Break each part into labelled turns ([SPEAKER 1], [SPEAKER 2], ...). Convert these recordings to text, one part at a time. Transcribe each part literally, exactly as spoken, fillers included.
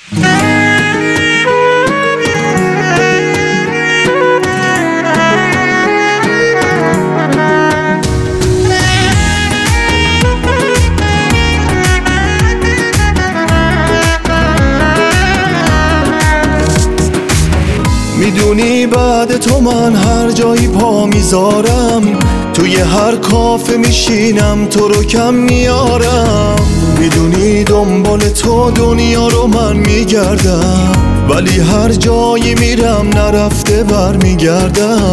[SPEAKER 1] میدونی بعد تو من هر جایی پا میذارم، توی هر کافه میشینم تو رو کم میارم. میدونی دنبال تو دنیا رو من میگردم، ولی هر جایی میرم نرفته بر میگردم.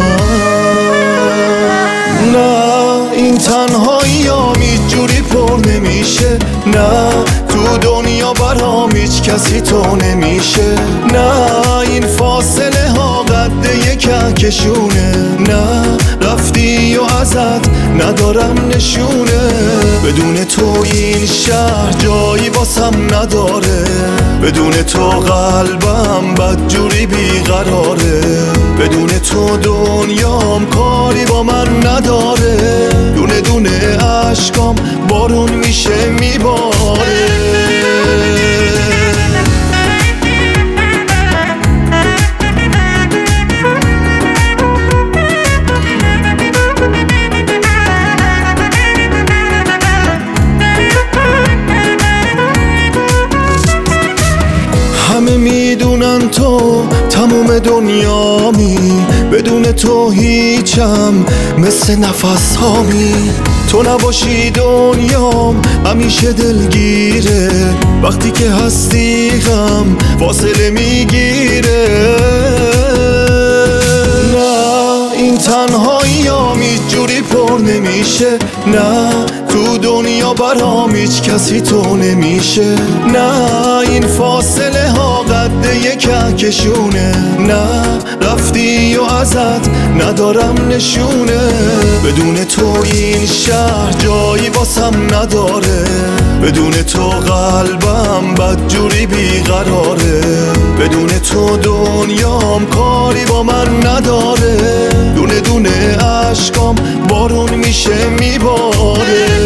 [SPEAKER 1] نه این تنهایی ها هیچ جوری پر نمیشه، نه تو دنیا برام هیچ کسی تو نمیشه. نه این فاصله ها قد یک کهکشونه، نه رفتی و ازت ندارم نشونه. بدون تو این شهر جایی واسم نداره، بدون تو قلبم بدجوری بیقراره. بدون تو دنیام کاری با من نداره، دونه دونه عشقام بارون میشه میباره. همه میدونن تو تموم دنیامی، بدون تو هیچم مثل نفس هامی. تو نباشی دنیام همیشه دلگیره، وقتی که هستی غم فاصله میگیره. نه این تنهایی ها هیچ جوری پر نمیشه، نه تو دنیا برام هیچ کسی تو نمیشه. نه این فاصله ها قد یک کهکشونه، نه رفتی و ازت ندارم نشونه. بدون تو این شهر جایی واسم نداره، بدون تو قلبم بدجوری بیقراره. بدون تو دنیام کاری با من نداره، دونه دونه عشقام بارون میشه میباره.